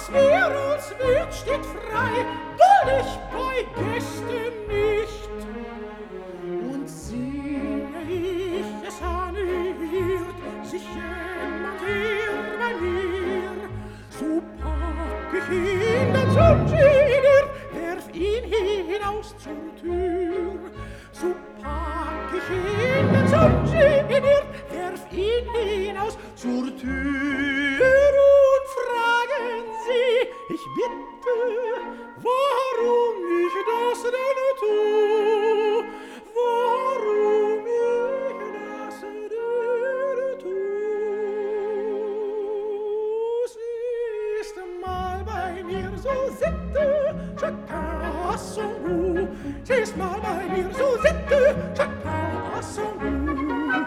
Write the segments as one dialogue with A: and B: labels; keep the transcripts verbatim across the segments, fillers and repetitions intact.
A: was wer als wird, steht frei, duld ich bei Gästen nicht. Und singe ich es anhört, sich jemand hier bei mir, so pack ich ihn dann zum Genier, werf ihn hinaus zur Tür. So pack ich ihn dann zum Genier, werf ihn hinaus zur Tür und fragen Sie, ich bitte, warum ich das denn tu, warum ich das denn tu. Sie ist mal bei mir so sitte, chacun à son goût. Sie ist mal bei mir so sitte, chacun à son goût.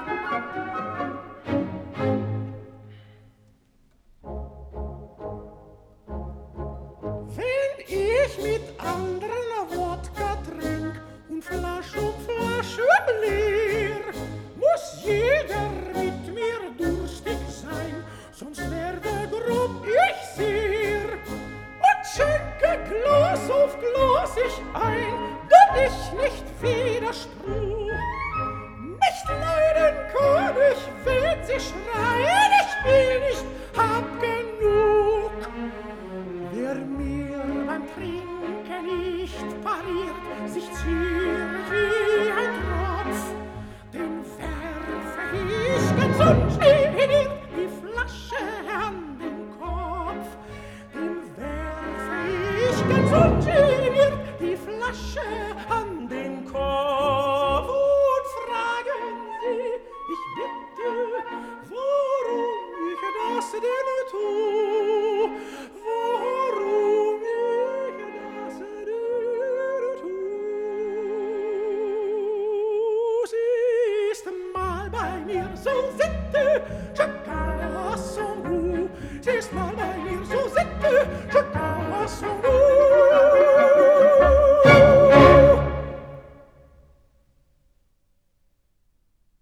A: Wenn ich mit anderen Wodka trink und Flasch um Flasche leer, muss jeder mit mir durstig sein, sonst werde grob ich sehr. Und schenke Glas auf Glas ich ein, da ich nicht widerspruch. Nicht leiden kann ich, wenn sie schreien, ich will nicht, hab genug. Wer mir beim Trinken nicht pariert, sich ziert wie ein Tropf, den werfe ich ganz ungeniert die Flasche an den Kopf. Den werfe ich ganz ungeniert die Flasche an den Kopf und fragen Sie, ich bitte, warum ich das denn tu, warum ich das denn tu. Sie ist mal bei mir so sitte, chacun à son goût. Sie ist mal bei mir so sitte, chacun à son